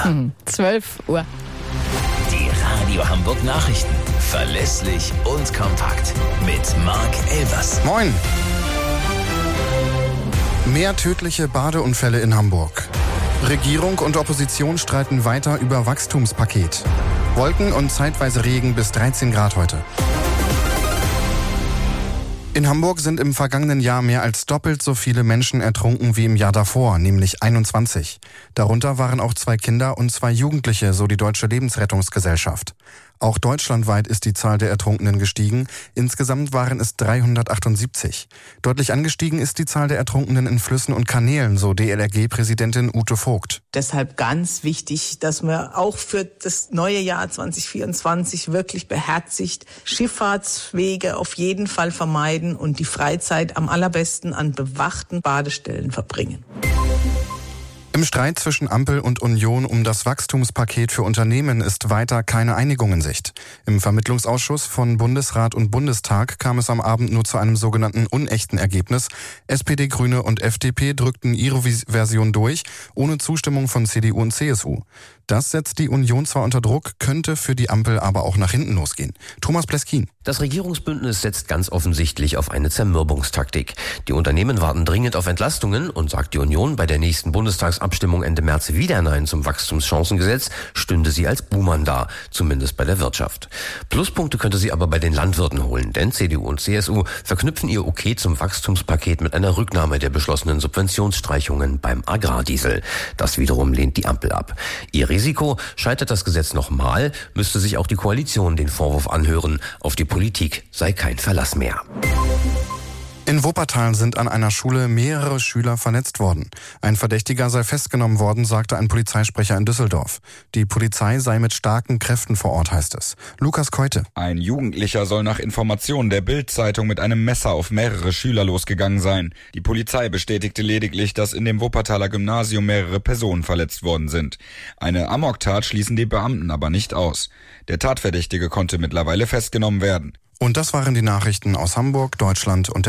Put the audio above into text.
12 Uhr. Die Radio Hamburg Nachrichten. Verlässlich und kompakt. Mit Marc Elvers. Moin. Mehr tödliche Badeunfälle in Hamburg. Regierung und Opposition streiten weiter über Wachstumspaket. Wolken und zeitweise Regen bis 13 Grad heute. In Hamburg sind im vergangenen Jahr mehr als doppelt so viele Menschen ertrunken wie im Jahr davor, nämlich 21. Darunter waren auch 2 Kinder und 2 Jugendliche, so die Deutsche Lebensrettungsgesellschaft. Auch deutschlandweit ist die Zahl der Ertrunkenen gestiegen. Insgesamt waren es 378. Deutlich angestiegen ist die Zahl der Ertrunkenen in Flüssen und Kanälen, so DLRG-Präsidentin Ute Vogt. Deshalb ganz wichtig, dass wir auch für das neue Jahr 2024 wirklich beherzigt Schifffahrtswege auf jeden Fall vermeiden und die Freizeit am allerbesten an bewachten Badestellen verbringen. Im Streit zwischen Ampel und Union um das Wachstumspaket für Unternehmen ist weiter keine Einigung in Sicht. Im Vermittlungsausschuss von Bundesrat und Bundestag kam es am Abend nur zu einem sogenannten unechten Ergebnis. SPD, Grüne und FDP drückten ihre Version durch, ohne Zustimmung von CDU und CSU. Das setzt die Union zwar unter Druck, könnte für die Ampel aber auch nach hinten losgehen. Thomas Pleskin. Das Regierungsbündnis setzt ganz offensichtlich auf eine Zermürbungstaktik. Die Unternehmen warten dringend auf Entlastungen und sagt die Union, bei der nächsten Bundestagsabstimmung Ende März wieder Nein zum Wachstumschancengesetz, stünde sie als Buhmann da, zumindest bei der Wirtschaft. Pluspunkte könnte sie aber bei den Landwirten holen, denn CDU und CSU verknüpfen ihr Okay zum Wachstumspaket mit einer Rücknahme der beschlossenen Subventionsstreichungen beim Agrardiesel. Das wiederum lehnt die Ampel ab. Ihr Risiko, scheitert das Gesetz nochmal, müsste sich auch die Koalition den Vorwurf anhören, auf die Politik sei kein Verlass mehr. In Wuppertal sind an einer Schule mehrere Schüler verletzt worden. Ein Verdächtiger sei festgenommen worden, sagte ein Polizeisprecher in Düsseldorf. Die Polizei sei mit starken Kräften vor Ort, heißt es. Lukas Keute. Ein Jugendlicher soll nach Informationen der Bild-Zeitung mit einem Messer auf mehrere Schüler losgegangen sein. Die Polizei bestätigte lediglich, dass in dem Wuppertaler Gymnasium mehrere Personen verletzt worden sind. Eine Amoktat schließen die Beamten aber nicht aus. Der Tatverdächtige konnte mittlerweile festgenommen werden. Und das waren die Nachrichten aus Hamburg, Deutschland und